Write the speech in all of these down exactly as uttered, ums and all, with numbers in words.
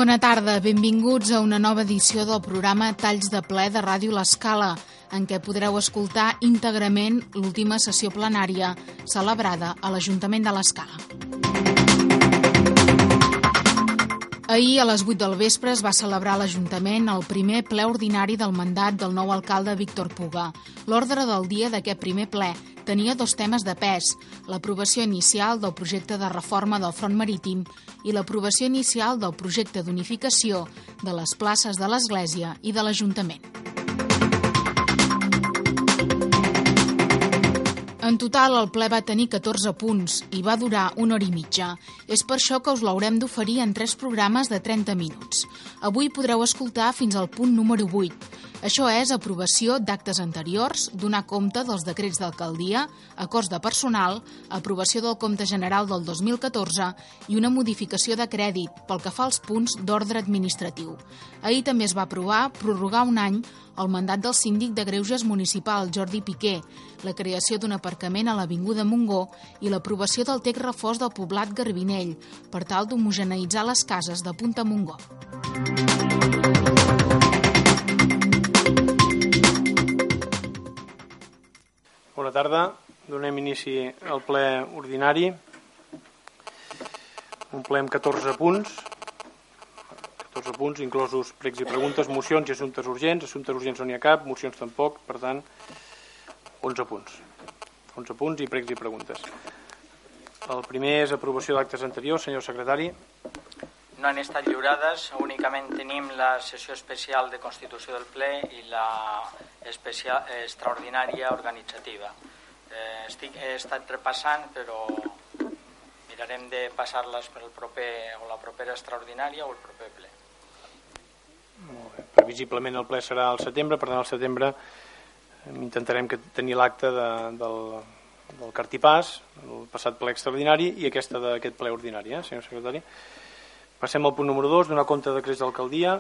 Bona tarda, benvinguts a una nova edició del programa Talls de ple de Ràdio L'Escala, en què podreu escoltar íntegrament l'última sessió plenària celebrada a l'Ajuntament de l'Escala. Ahir, a les vuit del vespre, es va celebrar a l'Ajuntament el primer ple ordinari del mandat del nou alcalde Víctor Puga. L'ordre del dia d'aquest primer ple tenia dos temes de pes, l'aprovació inicial del projecte de reforma del front marítim i l'aprovació inicial del projecte d'unificació de les places de l'Església i de l'Ajuntament. En total, el ple va tenir catorze punts i va durar una hora i mitja. És per això que us l'haurem d'oferir en tres programes de trenta minuts. Avui podreu escoltar fins al punt número vuit. Això és aprovació d'actes anteriors, donar compte dels decrets d'alcaldia, acords de personal, aprovació del compte general del dos mil catorze i una modificació de crèdit pel que fa als punts d'ordre administratiu. Ahir també es va aprovar prorrogar un any el mandat del síndic de Greuges municipal, Jordi Piqué, la creació d'un aparcament a l'Avinguda Montgó i l'aprovació del text refós del poblat Garbinell per tal d'homogeneïtzar les cases de Punta Montgó. Bona tarda. Donem inici al ple ordinari. Un ple amb catorze punts. catorze punts, inclosos pregs i preguntes, mocions i assumptes urgents. Assumptes urgents no n'hi ha cap, mocions tampoc, per tant, onze punts. onze punts i pregs i preguntes. El primer és aprovació d'actes anteriors. Senyor secretari. No han estat lliurades, únicament tenim la sessió especial de constitució del ple i la especial, extraordinària organitzativa. Eh, estic, he estat repassant, però mirarem de passar-les per el proper, o la propera extraordinària o el proper ple. Molt bé. Previsiblement el ple serà al setembre, per tant al setembre intentarem que tenir l'acte de, del, del cartipàs, el passat ple extraordinari i aquesta d'aquest ple ordinari, eh, senyor secretari. Passem al punt número dos, donar compte de decrets d'alcaldia.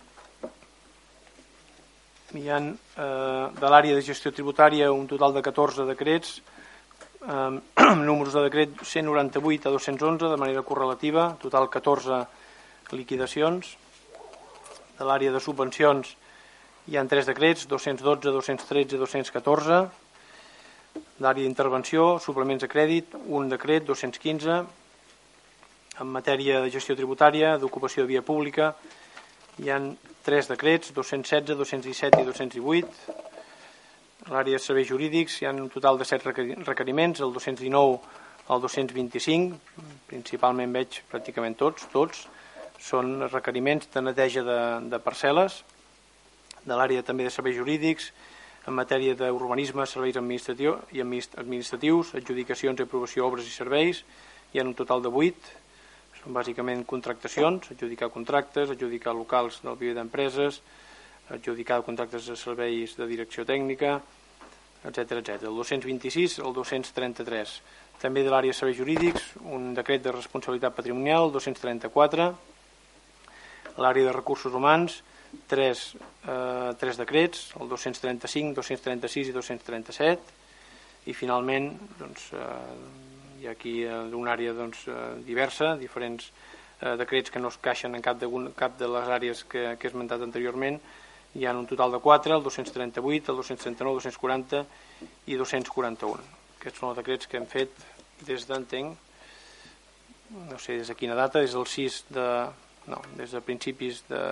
Hi ha eh, de l'àrea de gestió tributària un total de catorze decrets, eh, números de decret cent noranta-vuit a dos-cents onze de manera correlativa, total catorze liquidacions. De l'àrea de subvencions hi ha tres decrets, dos-cents dotze, dos-cents tretze i dos-cents catorze. L'àrea d'intervenció, suplements de crèdit, un decret, dos-cents quinze. En matèria de gestió tributària, d'ocupació de via pública, hi ha tres decrets, dos-cents setze, dos-cents disset i dos-cents divuit. A l'àrea de serveis jurídics hi ha un total de set requeriments, el dos-cents dinou al dos-cents vint-i-cinc, principalment veig pràcticament tots, tots. Són requeriments de neteja de, de parcel·les. De l'àrea també de serveis jurídics, en matèria d'urbanisme, serveis administratiu i administratius, adjudicacions i aprovació obres i serveis, hi ha un total de vuit. Són bàsicament contractacions, adjudicar contractes, adjudicar locals del viver d'empreses, adjudicar contractes de serveis de direcció tècnica, etcètera, etcètera. El dos-cents vint-i-sis al dos-cents trenta-tres. També de l'àrea de serveis jurídics, un decret de responsabilitat patrimonial, el dos-cents trenta-quatre. L'àrea de recursos humans, tres, eh, tres decrets, el dos-cents trenta-cinc, dos-cents trenta-sis i dos-cents trenta-set. I finalment, doncs, eh, hi ha aquí una àrea doncs, diversa, diferents eh, decrets que no es caixen en cap de, cap de les àrees que, que he esmentat anteriorment. Hi ha un total de quatre, el dos-cents trenta-vuit, el dos-cents trenta-nou, dos-cents quaranta i dos-cents quaranta-un. Aquests són els decrets que hem fet des d'entenc, no sé des de quina data, des del sis de... no, des de principis de...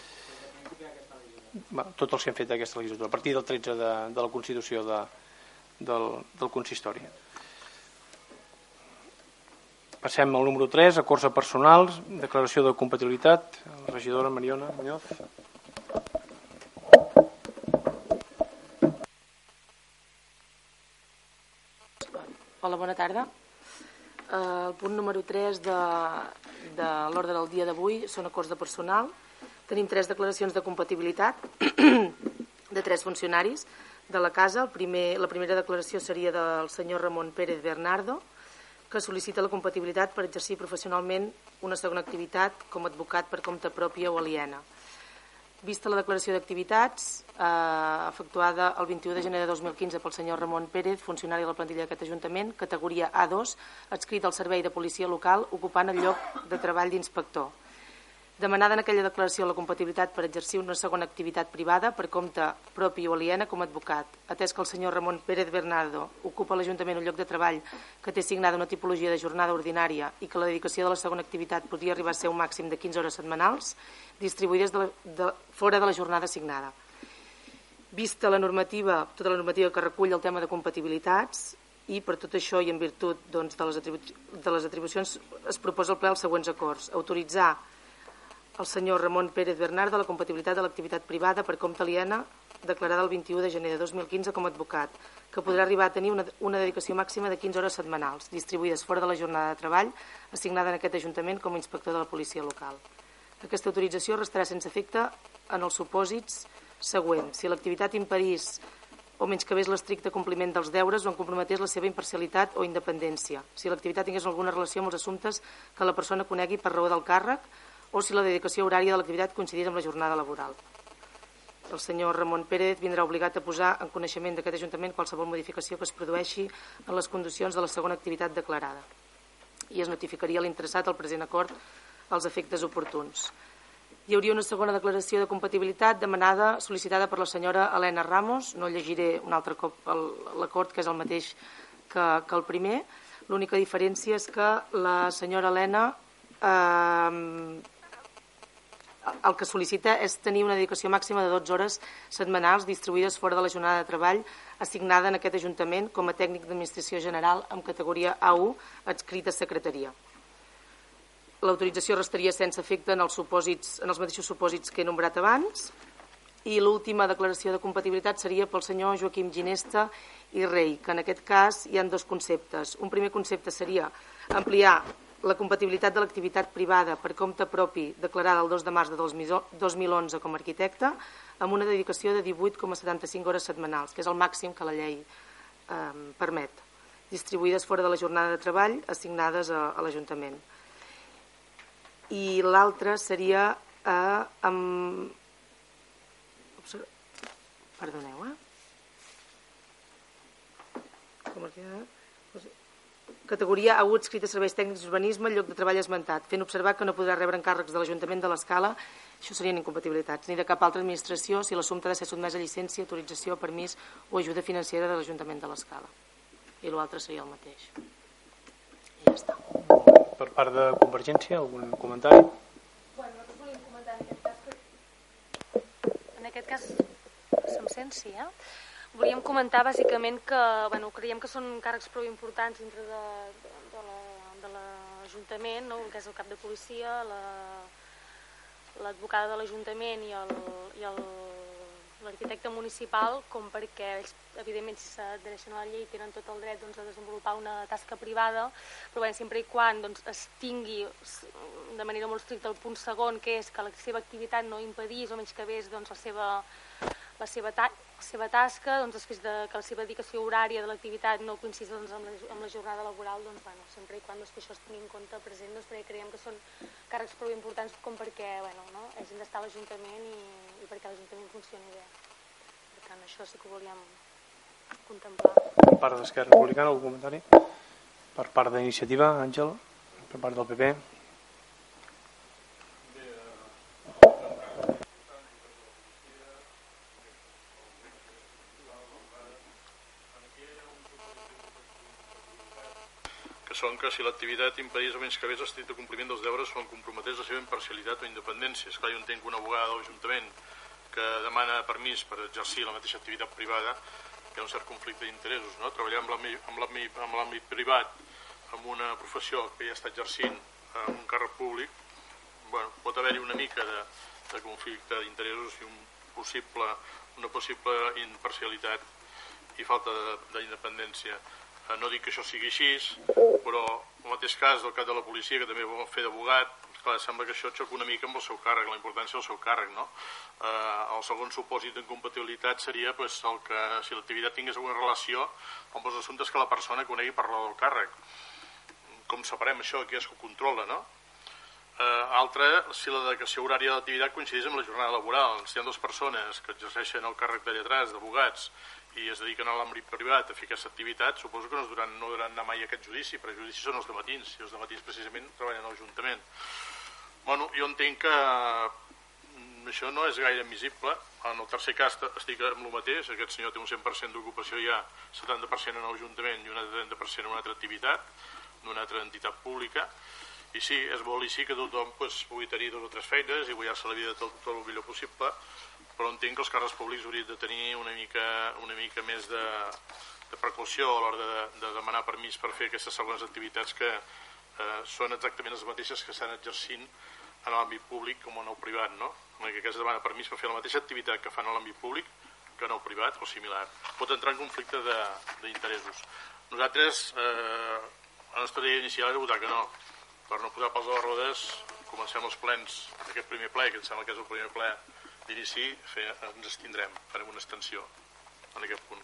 Bueno, tots els que hem fet aquesta legislatura, a partir del tretze de, de la Constitució de, del, del consistori. Passem al número tres, acords a personals, declaració de compatibilitat. La regidora Mariona Muñoz. Hola, bona tarda. El punt número tres de, de l'ordre del dia d'avui són acords de personal. Tenim tres declaracions de compatibilitat de tres funcionaris de la casa. El primer, la primera declaració seria del senyor Ramon Pérez Bernardo, que sol·licita la compatibilitat per exercir professionalment una segona activitat com a advocat per compte pròpia o aliena. Vista la declaració d'activitats eh, efectuada el vint-i-u de gener de dos mil quinze pel senyor Ramon Pérez, funcionari de la plantilla d'aquest Ajuntament, categoria A dos, adscrit al servei de policia local, ocupant el lloc de treball d'inspector. Demanada en aquella declaració la compatibilitat per exercir una segona activitat privada per compte propi o aliena com a advocat. Atès que el senyor Ramon Pérez Bernardo ocupa a l'Ajuntament un lloc de treball que té assignada una tipologia de jornada ordinària i que la dedicació de la segona activitat podria arribar a ser un màxim de quinze hores setmanals, distribuïdes de la, de, fora de la jornada assignada. Vista la normativa, tota la normativa que recull el tema de compatibilitats, i per tot això i en virtut doncs, de, les atribu de les atribucions es proposa al ple els següents acords. Autoritzar el senyor Ramon Pérez Bernardo la compatibilitat de l'activitat privada per compte aliena declarada el vint-i-u de gener de dos mil quinze com a advocat, que podrà arribar a tenir una, una dedicació màxima de quinze hores setmanals, distribuïdes fora de la jornada de treball assignada en aquest Ajuntament com a inspector de la policia local. Aquesta autorització restarà sense efecte en els supòsits següents. Si l'activitat impedís o menyscabés l'estricte compliment dels deures o en comprometés la seva imparcialitat o independència. Si l'activitat tingués alguna relació amb els assumptes que la persona conegui per raó del càrrec o si la dedicació horària de l'activitat coincidís amb la jornada laboral. El senyor Ramon Pérez vindrà obligat a posar en coneixement d'aquest Ajuntament qualsevol modificació que es produeixi en les condicions de la segona activitat declarada i es notificaria a l'interessat el present acord als efectes oportuns. Hi hauria una segona declaració de compatibilitat demanada, sol·licitada per la senyora Helena Ramos. No llegiré un altre cop l'acord, que és el mateix que, que el primer. L'única diferència és que la senyora Helena eh, el que sol·licita és tenir una dedicació màxima de dotze hores setmanals distribuïdes fora de la jornada de treball assignada en aquest Ajuntament com a tècnic d'administració general amb categoria A u adscrit a secretaria. L'autorització restaria sense efecte en els, supòsits, en els mateixos supòsits que he nombrat abans i l'última declaració de compatibilitat seria pel senyor Joaquim Ginesta i Rei, que en aquest cas hi ha dos conceptes. Un primer concepte seria ampliar la compatibilitat de l'activitat privada per compte propi declarada el dos de març de dos mil onze com a arquitecte amb una dedicació de divuit coma setanta-cinc hores setmanals, que és el màxim que la llei eh, permet, distribuïdes fora de la jornada de treball assignades a, a l'Ajuntament. I l'altre seria eh, amb... Perdoneu, eh? Com a categoria A u adscrita a serveis tècnics d'urbanisme, el lloc de treball esmentat, fent observar que no podrà rebre encàrrecs de l'Ajuntament de l'Escala, això serien incompatibilitats, ni de cap altra administració si l'assumpte ha de ser sotmès a llicència, autorització, permís o ajuda financera de l'Ajuntament de l'Escala. I l'altre seria el mateix. I ja està. Per part de Convergència, algun comentari? Bueno, nosaltres volíem comentar en aquest cas que... En aquest cas, se'm sent, sí, eh? Volíem comentar bàsicament que bueno, creiem que són càrrecs prou importants dintre de, de, de l'Ajuntament, no? Que és el cap de policia, l'advocada la, de l'Ajuntament i l'arquitecte municipal, com perquè ells, evidentment, si s'adhereixen a la llei, tenen tot el dret doncs, a desenvolupar una tasca privada, però bé, sempre i quan doncs, es tingui de manera molt estricta el punt segon, que és que la seva activitat no impedís o menyscabés doncs, la seva la seva, ta la seva tasca, doncs, després de que la seva dedicació horària de l'activitat no coincidís doncs, amb, la, amb la jornada laboral, doncs, bueno, sempre i quan doncs, que això es tingui en compte present, doncs, perquè creiem que són càrrecs prou importants com perquè bueno, no, hagin d'estar a l'Ajuntament i, i perquè l'Ajuntament funcioni bé. Per tant, això sí que ho volíem contemplar. Per part d'Esquerra Republicana, algun comentari? Per part d'Iniciativa, Àngel? Per part del P P? Són que si l'activitat impedís o menyscabés l'estricte compliment dels deures o en comprometés la seva imparcialitat o independència. Esclar, jo entenc que una abogada de l'Ajuntament que demana permís per exercir la mateixa activitat privada, hi ha un cert conflicte d'interessos, no? Treballar en l'àmbit privat, amb una professió que ja està exercint en un càrrec públic, bueno, pot haver-hi una mica de, de conflicte d'interessos i un possible, una possible imparcialitat i falta d'independència. No dic que això sigui així, però en el mateix cas del cap de la policia, que també vol fer d'abogat, clar, sembla que això xoca una mica amb el seu càrrec, la importància del seu càrrec, no? Eh, el segon supòsit d'incompatibilitat seria pues, el que si l'activitat tingués alguna relació amb els assumptes que la persona conegui per raó del càrrec. Com separem això, qui és que ho controla, no? Eh, altre, si la dedicació horària de l'activitat coincideix amb la jornada laboral. Si hi ha dues persones que exerceixen el càrrec de lletrats, d'abogats, i es dediquen a l'àmbit privat a fer aquesta activitat, suposo que no es duran, no duran anar mai a aquest judici, perquè els judicis són els de matins, i els de matins precisament treballen a l'Ajuntament. Bueno, jo entenc que això no és gaire admissible. En el tercer cas estic amb el mateix, aquest senyor té un cent per cent d'ocupació ja, setanta per cent en l'Ajuntament i un altre trenta per cent en una altra activitat, d'una altra entitat pública, i sí, és bo i sí que tothom pues, pugui tenir dues o tres feines i guanyar-se la vida tot, tot el millor possible, però entenc que els càrrecs públics haurien de tenir una mica, una mica més de, de precaució a l'hora de, de demanar permís per fer aquestes següents activitats que eh, són exactament les mateixes que s'han exercint en l'àmbit públic com en el privat, no? En aquest cas demana permís per fer la mateixa activitat que fan a l'àmbit públic que en el privat o similar. Pot entrar en conflicte d'interessos. Nosaltres, eh, la nostra idea inicial era votar que no. Per no posar pals a les rodes, comencem els plens d'aquest primer ple, que em sembla que és el primer ple d'inici, ens estindrem, farem una extensió en aquest punt.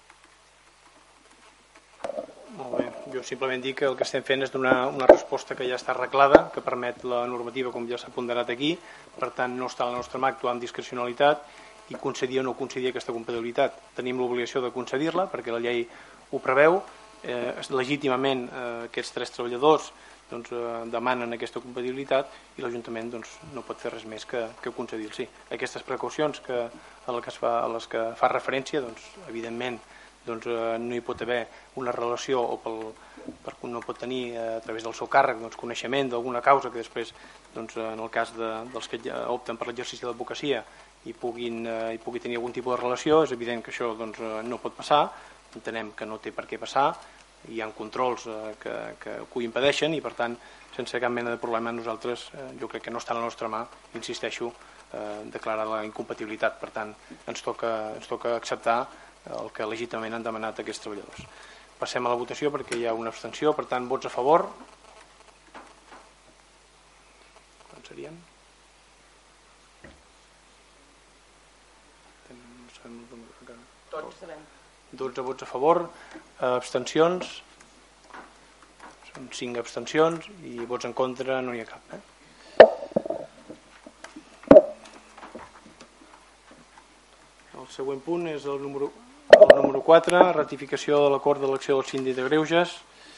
Molt bé, jo simplement dic que el que estem fent és donar una resposta que ja està arreglada, que permet la normativa, com ja s'ha ponderat aquí, per tant no està a la nostra mà actuar amb discrecionalitat i concedir o no concedir aquesta compatibilitat. Tenim l'obligació de concedir-la perquè la llei ho preveu, eh, legítimament eh, aquests tres treballadors doncs, eh, demanen aquesta compatibilitat i l'Ajuntament doncs, no pot fer res més que, que concedir-los. Aquestes precaucions que, a, les que es fa, a les que fa referència, doncs, evidentment, doncs, eh, no hi pot haver una relació o pel, per, no pot tenir eh, a través del seu càrrec doncs, coneixement d'alguna causa que després, doncs, en el cas de, dels que opten per l'exercici de l'advocacia hi, puguin, eh, hi pugui tenir algun tipus de relació. És evident que això doncs, no pot passar, entenem que no té per què passar, hi ha controls eh, que, que ho impedeixen i per tant sense cap mena de problema nosaltres eh, jo crec que no està a la nostra mà, insisteixo, eh, declarar la incompatibilitat. Per tant ens toca, ens toca acceptar el que legítimament han demanat aquests treballadors. Passem a la votació perquè hi ha una abstenció, per tant, vots a favor. Quants serien? Tots sabem. dotze vots a favor, abstencions, són cinc abstencions i vots en contra no n'hi ha cap. Eh? El següent punt és el número El número quatre, ratificació de l'acord d'elecció del síndic de Greuges.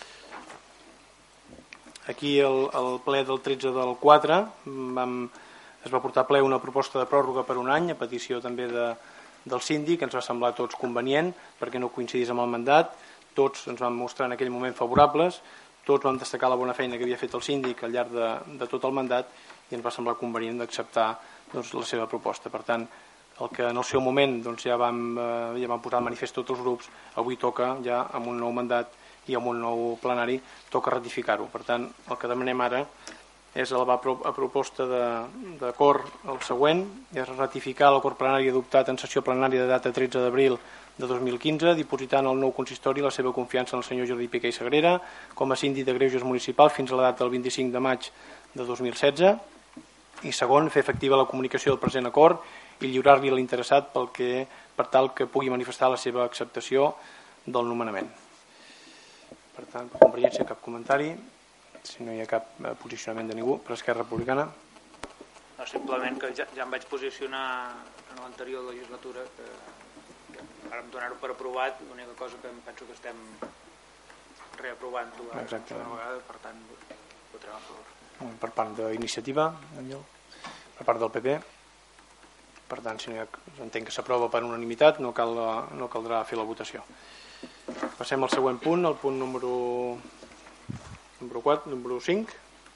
Aquí el, el ple del tretze del quatre vam, es va portar a ple una proposta de pròrroga per un any a petició també de, del síndic. Ens va semblar a tots convenient perquè no coincidís amb el mandat. Tots ens vam mostrar en aquell moment favorables, tots vam destacar la bona feina que havia fet el síndic al llarg de, de tot el mandat i ens va semblar convenient d'acceptar doncs, la seva proposta. Per tant, el que en el seu moment doncs, ja, vam, eh, ja vam posar al manifest tots els grups, avui toca ja amb un nou mandat i amb un nou plenari toca ratificar-ho. Per tant, el que demanem ara és elevar a proposta d'acord el següent, és ratificar l'acord plenari adoptat en sessió plenària de data tretze d'abril de dos mil quinze, dipositant al nou consistori la seva confiança en el senyor Jordi Piqué i Sagrera com a síndic de Greuges municipal fins a la data del vint-i-cinc de maig de dos mil setze. I segon, fer efectiva la comunicació del present acord i lliurar-li a l'interessat pel que, per tal que pugui manifestar la seva acceptació del nomenament. Per tant, per Convergència, cap comentari. Si no hi ha cap posicionament de ningú, per Esquerra Republicana. No, simplement que ja, ja em vaig posicionar en l'anterior legislatura que, que vàrem donar-ho per aprovat, l'única cosa que em penso que estem reaprovant-ho una vegada, per tant votarem a favor. Per part d'iniciativa, per part del P P. Per tant, si no hi ha, entenc que s'aprova per unanimitat, no, cal, no caldrà fer la votació. Passem al següent punt, el punt número, número quatre, número cinc.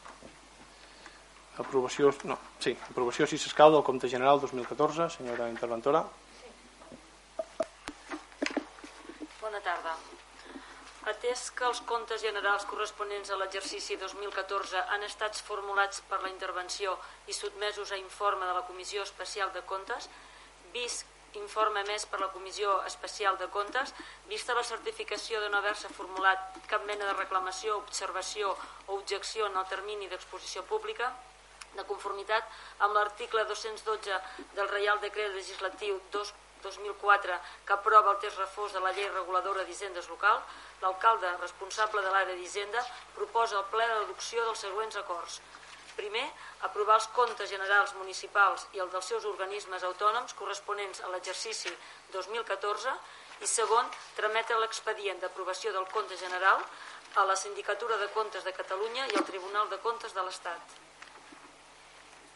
Aprovació, no, sí, aprovació si s'escau del compte general dos mil catorze, senyora interventora. Bona tarda. Atès que els comptes generals corresponents a l'exercici dos mil catorze han estat formulats per la intervenció i sotmesos a informe de la Comissió Especial de Comptes, vist informe emès per la Comissió Especial de Comptes, vista la certificació de no haver-se formulat cap mena de reclamació, observació o objecció en el termini d'exposició pública, de conformitat amb l'article dos-cents dotze del Reial Decret Legislatiu dos mil quatre que aprova el text refós de la Llei Reguladora d'Hisendes Local, l'alcalde responsable de l'àrea d'Hisenda proposa al ple l'adopció dels següents acords. Primer, aprovar els comptes generals municipals i els dels seus organismes autònoms corresponents a l'exercici dos mil catorze i segon, trametre l'expedient d'aprovació del compte general a la Sindicatura de Comptes de Catalunya i al Tribunal de Comptes de l'Estat.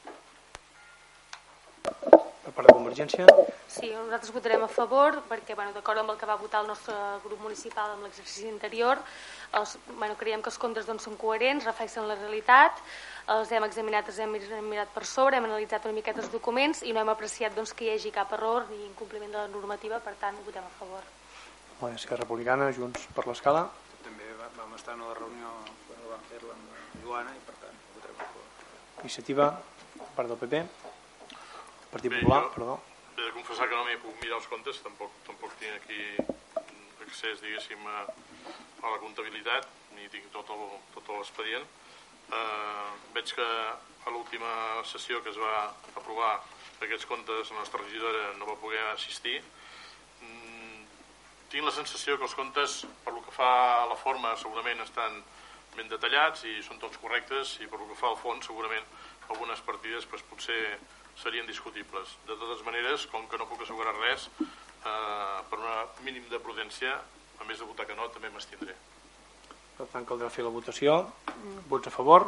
part de Convergència. Sí, nosaltres votarem a favor perquè, bueno, d'acord amb el que va votar el nostre grup municipal en l'exercici anterior, els, bueno, creiem que els comptes doncs, són coherents, reflexen la realitat, els hem examinat, els hem mirat per sobre, hem analitzat una miqueta els documents i no hem apreciat doncs, que hi hagi cap error ni incompliment de la normativa, per tant, votem a favor. Bueno, Esquerra Republicana, Junts per l'Escala. També vam estar en la reunió quan vam fer-la amb la Joana i, per tant, votarem a favor. Iniciativa, part del P P. Partit Popular, Bé, jo, perdó. He de confessar que no m'he pogut mirar els comptes, tampoc, tampoc tinc aquí accés, diguéssim, a, a la comptabilitat, ni tinc tot el, tot l'expedient. Eh, veig que a l'última sessió que es va aprovar aquests comptes la nostra regidora no va poder assistir. Mm, tinc la sensació que els comptes, per lo que fa a la forma, segurament estan ben detallats i són tots correctes, i per lo que fa al fons, segurament algunes partides pues, potser serien discutibles. De totes maneres, com que no puc assegurar res, eh, per un mínim de prudència, a més de votar que no, també m'estindré. Per tant, caldrà fer la votació. Vots a favor?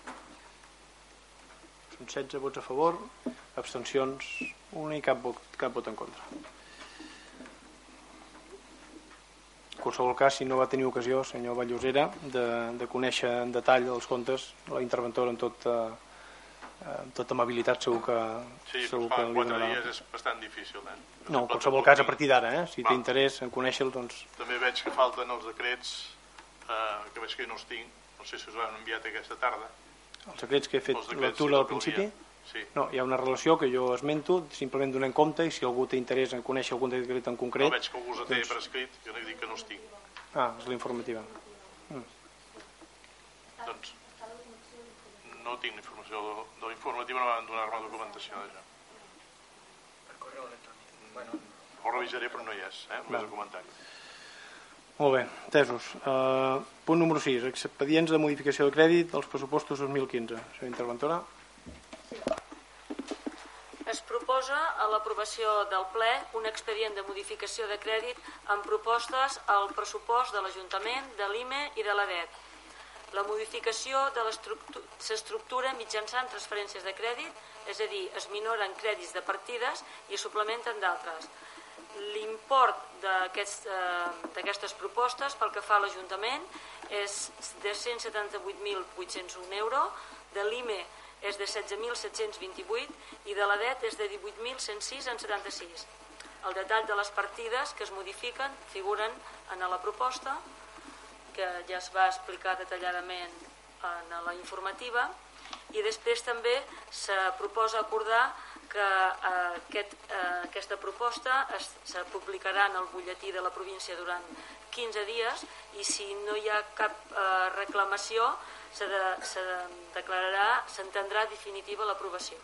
Són setze vots a favor, abstencions una i cap vot, cap vot en contra. En qualsevol cas, si no va tenir ocasió, senyor Vallosera, de, de conèixer en detall els comptes, la interventora en tot... Eh, amb tota amabilitat segur que sí, segur fa que li quatre donarà. dies és bastant difícil, eh? No, en qualsevol cas a partir d'ara, eh? Si té interès en conèixer-lo, doncs... També veig que falten els decrets, eh, que veig que no els tinc, no sé si us han enviat aquesta tarda. Els decrets que he fet lectura al principi? Sí. No, hi ha una relació que jo esmento, simplement donem compte, i si algú té interès en conèixer algun decret en concret... No veig que algú els té doncs... per escrit, jo no dic que no els tinc. Ah, és la informativa. Mm. Doncs... no tinc informació de l'informativa, no van donar-me documentació d'això. Per correu electrònic. Bueno. Ho revisaré, però no hi és, eh? Només el comentari. Molt bé, entesos. Uh, punt número sis, expedients de modificació de crèdit dels pressupostos dos mil quinze. Senyora interventora. Es proposa a l'aprovació del ple un expedient de modificació de crèdit amb propostes al pressupost de l'Ajuntament, de l'I M E i de l'A D E T. La modificació s'estructura mitjançant transferències de crèdit, és a dir, es minoren crèdits de partides i es suplementen d'altres. L'import d'aquestes eh, propostes pel que fa a l'Ajuntament és de cent setanta-vuit mil vuit-cents un euro, de l'I M E és de setze mil set-cents vint-i-vuit i de l'A D E T és de divuit mil cent sis coma setanta-sis. El detall de les partides que es modifiquen figuren en la proposta, que ja es va explicar detalladament en la informativa, i després també se proposa acordar que eh, aquest, eh, aquesta proposta es, se publicarà en el butlletí de la província durant quinze dies i si no hi ha cap eh, reclamació se, de, se declararà, s'entendrà definitiva l'aprovació.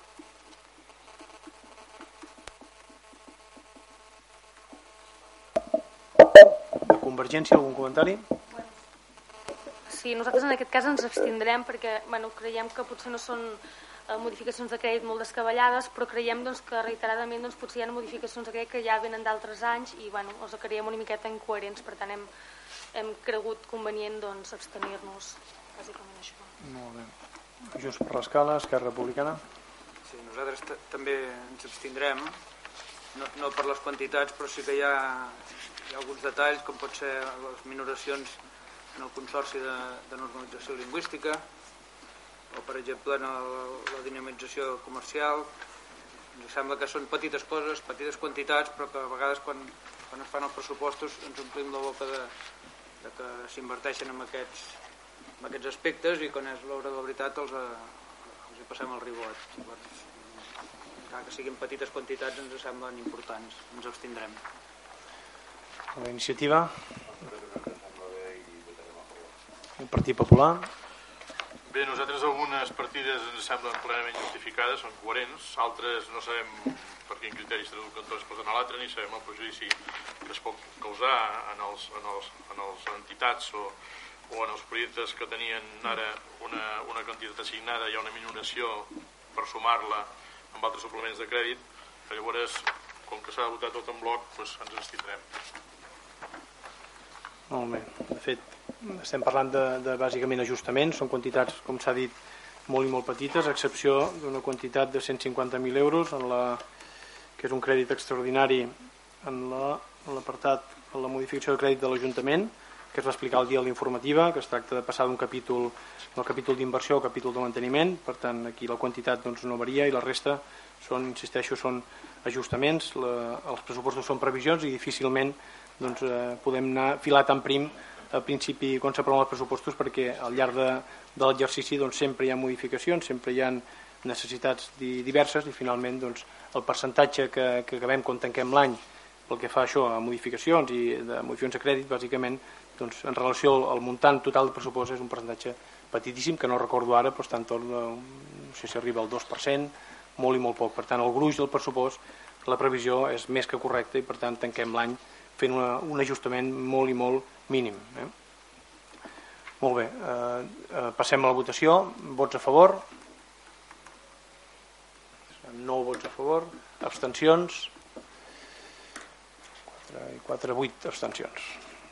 De Convergència, algun comentari? Sí, nosaltres en aquest cas ens abstindrem perquè bueno, creiem que potser no són eh, modificacions de crèdit molt descabellades, però creiem doncs, que reiteradament doncs, potser hi ha modificacions de crèdit que ja venen d'altres anys i bueno, els creiem una miqueta incoherents, per tant hem, hem cregut convenient doncs, abstenir-nos, bàsicament això. Molt bé. Junts per l'Escala, Esquerra Republicana. Sí, nosaltres també ens abstindrem, no, no per les quantitats, però sí que hi ha, hi ha alguns detalls, com pot ser les minoracions en el Consorci de, de Normalització Lingüística o, per exemple, en el, la dinamització comercial. Ens sembla que són petites coses, petites quantitats, però que a vegades quan, quan es fan els pressupostos ens omplim la boca de, de que s'inverteixen en aquests, en aquests aspectes i quan és l'hora de la veritat els, els hi passem el ribot. Llavors, encara que siguin petites quantitats ens semblen importants, ens abstindrem. La iniciativa. El Partit Popular. Bé, nosaltres algunes partides ens semblen plenament justificades, són coherents, altres no sabem per quin criteri traductor es posen a l'altre, ni sabem el perjudici que es pot causar en els, en els, en els entitats o, o en els projectes que tenien ara una, una quantitat assignada, hi ha una minoració per sumar-la amb altres suplements de crèdit, que llavors, com que s'ha de votar tot en bloc, doncs ens abstindrem. Molt bé, de fet, estem parlant de, de bàsicament ajustaments, són quantitats, com s'ha dit, molt i molt petites, a excepció d'una quantitat de cent cinquanta mil euros en la que és un crèdit extraordinari en l'apartat, en la modificació de crèdit de l'Ajuntament, que es va explicar el dia de l'informativa, que es tracta de passar d'un capítol, del capítol d'inversió al capítol de manteniment. Per tant, aquí la quantitat doncs, no varia i la resta són, insisteixo, són ajustaments. La, els pressupostos són previsions i difícilment doncs, eh, podem anar filar tan prim al principi quan s'aproven els pressupostos, perquè al llarg de, de l'exercici doncs, sempre hi ha modificacions, sempre hi ha necessitats diverses i finalment doncs, el percentatge que, que acabem quan tanquem l'any pel que fa això a modificacions i de modificacions de crèdit, bàsicament doncs, en relació al, al muntant total de pressupost és un percentatge petitíssim, que no recordo ara, però està entorn de, no sé si arriba al dos per cent, molt i molt poc. Per tant, el gruix del pressupost, la previsió és més que correcta i per tant tanquem l'any fent una, un ajustament molt i molt mínim. Eh? Molt bé, eh, eh, passem a la votació. Vots a favor? nou vots a favor. Abstencions? quatre, vuit abstencions.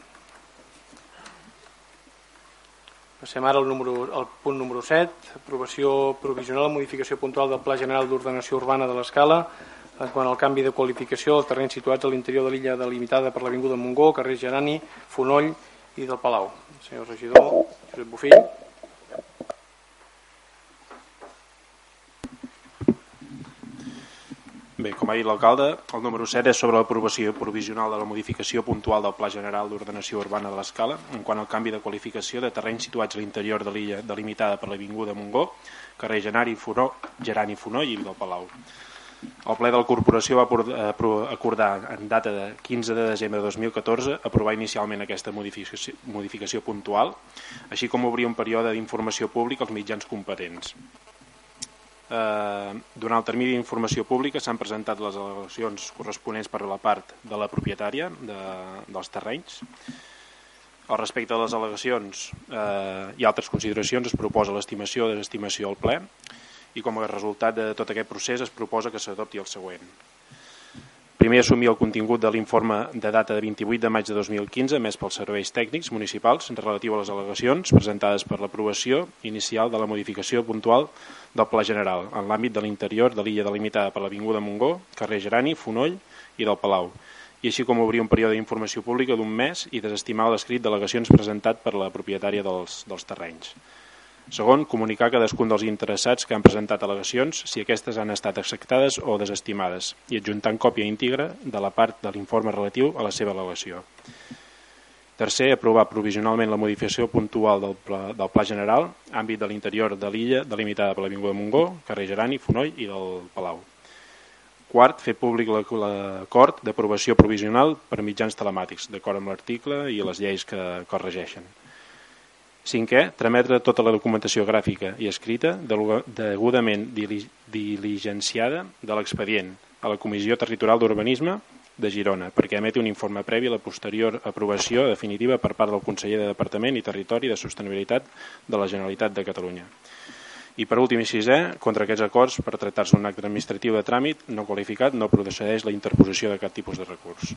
Passem ara al, número, al punt número set, aprovació provisional, modificació puntual del Pla General d'Ordenació Urbana de l'Escala quant al canvi de qualificació dels terrenys situats a l'interior de l'illa delimitada per l'Avinguda Montgó, carrer Gerani, Fonoll i del Palau. Senyor regidor, Josep Bofill. Bé, com ha dit l'alcalde, el número set és sobre l'aprovació provisional de la modificació puntual del Pla General d'Ordenació Urbana de l'Escala en quant al canvi de qualificació de terrenys situats a l'interior de l'illa delimitada per l'Avinguda Montgó, carrer Gerani, Fonoll, Gerani, Fonoll i del Palau. El ple de la corporació va acordar en data de quinze de desembre de dos mil catorze aprovar inicialment aquesta modificació, modificació puntual, així com obrir un període d'informació pública als mitjans competents. Eh, durant el termini d'informació pública s'han presentat les al·legacions corresponents per a la part de la propietària de, dels terrenys. Al respecte de les al·legacions eh, i altres consideracions es proposa l'estimació o desestimació al ple i com a resultat de tot aquest procés es proposa que s'adopti el següent. Primer, assumir el contingut de l'informe de data de vint-i-vuit de maig de dos mil quinze emès pels serveis tècnics municipals relatiu a les al·legacions presentades per l'aprovació inicial de la modificació puntual del Pla General en l'àmbit de l'interior de l'illa delimitada per l'Avinguda Montgó, carrer Gerani, Fonoll i del Palau, i així com obrir un període d'informació pública d'un mes i desestimar l'escrit d'al·legacions presentat per la propietària dels, dels terrenys. Segon, comunicar a cadascun dels interessats que han presentat al·legacions si aquestes han estat acceptades o desestimades i adjuntant còpia íntegra de la part de l'informe relatiu a la seva al·legació. Tercer, aprovar provisionalment la modificació puntual del pla, del pla general, àmbit de l'interior de l'illa delimitada per l'Avinguda Montgó, carrer Gerani, Fonoll i del Palau. Quart, fer públic l'acord d'aprovació provisional per mitjans telemàtics, d'acord amb l'article i les lleis que, que el regeixen. Cinquè, trametre tota la documentació gràfica i escrita degudament diligenciada de l'expedient a la Comissió Territorial d'Urbanisme de Girona perquè emeti un informe previ a la posterior aprovació definitiva per part del conseller de Departament i Territori de Sostenibilitat de la Generalitat de Catalunya. I per últim i sisè, contra aquests acords, per tractar-se un acte administratiu de tràmit no qualificat, no procedeix la interposició de cap tipus de recurs.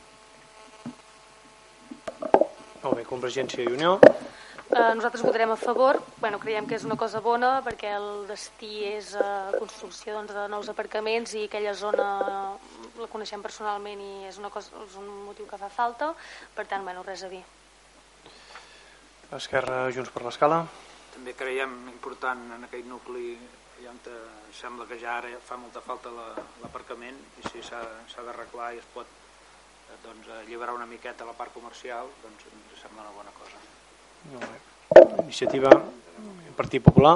Molt bé, Convergència i Unió. Eh, nosaltres votarem a favor. Bueno, creiem que és una cosa bona perquè el destí és eh, construcció doncs, de nous aparcaments i aquella zona la coneixem personalment i és, una cosa, és un motiu que fa falta. Per tant, bueno, res a dir. Esquerra, Junts per l'Escala. També creiem important en aquell nucli on sembla que ja ara fa molta falta l'aparcament i si s'ha d'arreglar i es pot doncs, alliberar una miqueta la part comercial, doncs ens sembla una bona cosa. Molt bé. Iniciativa Partit Popular.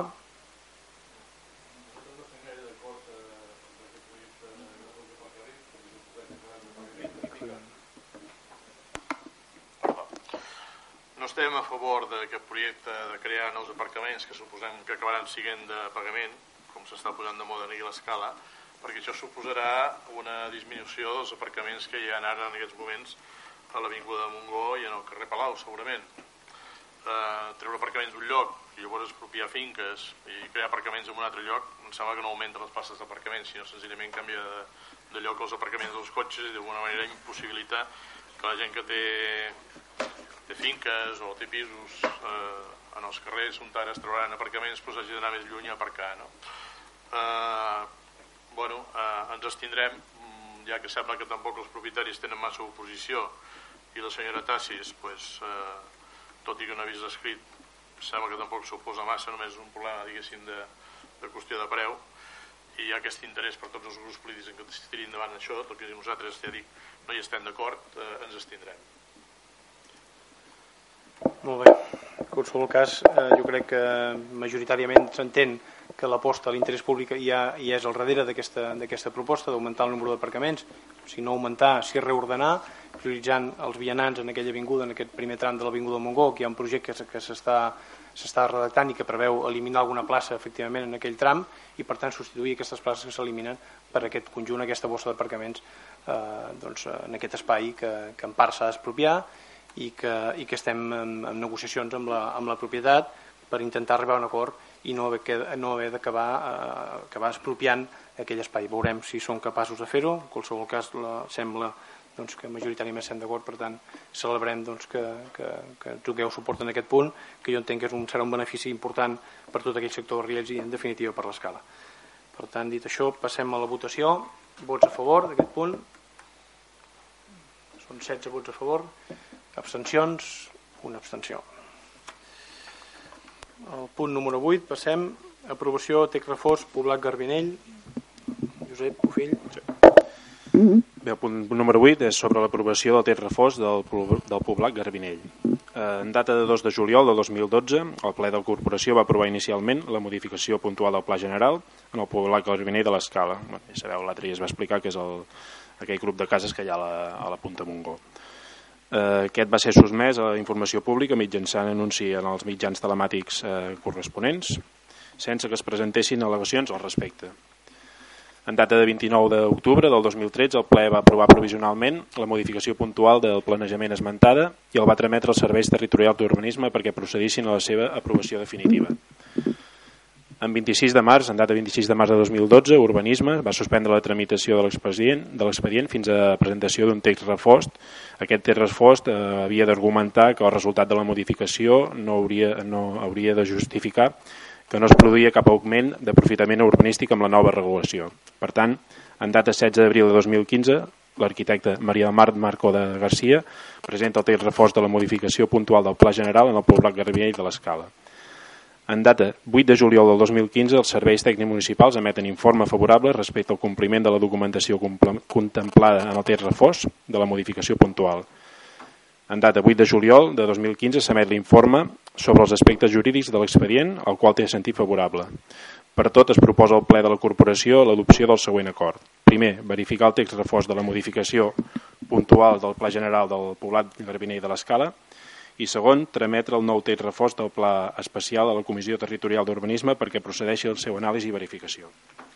No estem a favor d'aquest projecte de crear nous aparcaments que suposem que acabaran siguent de pagament, com s'està posant de moda aquí a l'Escala, perquè això suposarà una disminució dels aparcaments que hi ha ara en aquests moments a l'Avinguda de Montgó i en el carrer Palau, segurament. Uh, treure aparcaments d'un lloc i llavors expropiar finques i crear aparcaments en un altre lloc em sembla que no augmenta les places d'aparcaments, sinó senzillament canvia de, de lloc els aparcaments dels cotxes i d'alguna manera impossibilita que la gent que té, té finques o té pisos eh, en els carrers on ara es trobaran aparcaments doncs hagi d'anar més lluny a aparcar, no? Uh, bueno, uh, ens abstindrem ja que sembla que tampoc els propietaris tenen massa oposició i la senyora Tassis, pues, eh, tot i que un avís escrit sembla que tampoc s'oposa massa, només és un problema, diguéssim, de, de qüestió de preu, i hi ha aquest interès per tots els grups polítics en que es tiri endavant això, tot que nosaltres, ja dic, no hi estem d'acord, eh, ens estindrem. Molt bé. En qualsevol cas, eh, jo crec que majoritàriament s'entén que l'aposta a l'interès públic ja, ja és al darrere d'aquesta proposta d'augmentar el número d'aparcaments, si no augmentar, si reordenar, prioritzant els vianants en aquella avinguda, en aquest primer tram de l'avinguda Montgó, que hi ha un projecte que s'està redactant i que preveu eliminar alguna plaça efectivament en aquell tram i per tant substituir aquestes places que s'eliminen per aquest conjunt, aquesta bossa d'aparcaments eh, doncs, en aquest espai que, que en part s'ha d'expropiar i que, i que estem en, en negociacions amb la, amb la propietat per intentar arribar a un acord i no haver, no haver d'acabar eh, acabar expropiant aquell espai. Veurem si som capaços de fer-ho. En qualsevol cas la, sembla doncs, que majoritàriament estem d'acord, per tant celebrem doncs, que, que, que toqueu suport en aquest punt, que jo entenc que és un, serà un benefici important per tot aquell sector de Riells i en definitiva per l'escala. Per tant, dit això, passem a la votació. Vots a favor d'aquest punt. Són setze vots a favor. Abstencions, una abstenció. Al punt número vuit passem. Aprovació Tec Refós, Poblat Garbinell. Josep Bofill. Sí. Bé, el punt número vuit és sobre l'aprovació del Tec Refós del, del Poblat Garbinell. Eh, en data de dos de juliol de dos mil dotze, el ple de la Corporació va aprovar inicialment la modificació puntual del Pla General en el Poblat Garbinell de l'Escala. Bé, ja sabeu, l'altre ja es va explicar que és el, aquell grup de cases que hi ha a la, a la Punta Montgó. Eh, aquest va ser sotmès a la informació pública mitjançant anunci en els mitjans telemàtics eh, corresponents, sense que es presentessin al·legacions al respecte. En data de vint-i-nou d'octubre del dos mil tretze, el ple va aprovar provisionalment la modificació puntual del planejament esmentada i el va trametre als serveis territorials d'urbanisme perquè procedissin a la seva aprovació definitiva. En vint-i-sis de març, en data vint-i-sis de març de dos mil dotze, Urbanisme va suspendre la tramitació de l'expedient de l'expedient fins a presentació d'un text refost. Aquest text refost eh, havia d'argumentar que el resultat de la modificació no hauria, no hauria de justificar que no es produïa cap augment d'aprofitament urbanístic amb la nova regulació. Per tant, en data setze d'abril de dos mil quinze, l'arquitecte Maria del Mar Marco de Garcia presenta el text refost de la modificació puntual del Pla General en el Poblat Garbinell de l'Escala. En data vuit de juliol del dos mil quinze, els serveis tècnics municipals emeten informe favorable respecte al compliment de la documentació contemplada en el text refós de la modificació puntual. En data vuit de juliol de dos mil quinze s'emet l'informe sobre els aspectes jurídics de l'expedient, al qual té sentit favorable. Per tot, es proposa al ple de la Corporació l'adopció del següent acord. Primer, verificar el text refós de la modificació puntual del Pla General del Poblat Garbinell de l'Escala i segon, trametre el nou text refós del Pla Especial a la Comissió Territorial d'Urbanisme perquè procedeixi el seu anàlisi i verificació.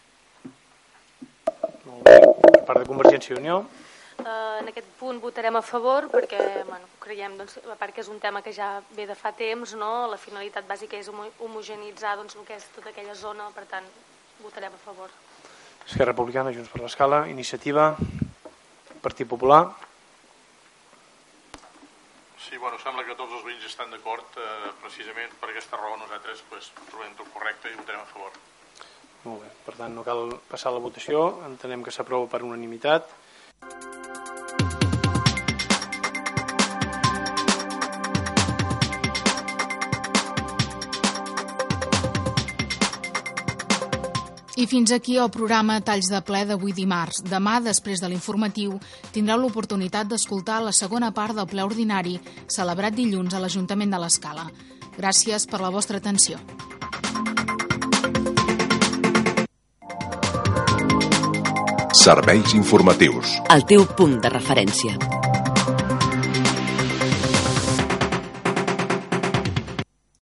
Molt bé. Per part de Convergència i Unió. Uh, en aquest punt votarem a favor perquè bueno, creiem doncs, a part que és un tema que ja ve de fa temps, no? La finalitat bàsica és homogenitzar doncs, el que és tota aquella zona, per tant votarem a favor. Esquerra Republicana, Junts per l'Escala, Iniciativa, Partit Popular. Sí, bueno, sembla que tots els veïns estan d'acord, eh, precisament per aquesta raó nosaltres pues, trobem tot correcte i votarem a favor. Molt bé, per tant no cal passar a la votació, entenem que s'aprova per unanimitat. I fins aquí el programa Talls de ple d'avui dimarts. Demà, després de l'informatiu, tindreu l'oportunitat d'escoltar la segona part del ple ordinari celebrat dilluns a l'Ajuntament de l'Escala. Gràcies per la vostra atenció. Serveis informatius. El teu punt de referència.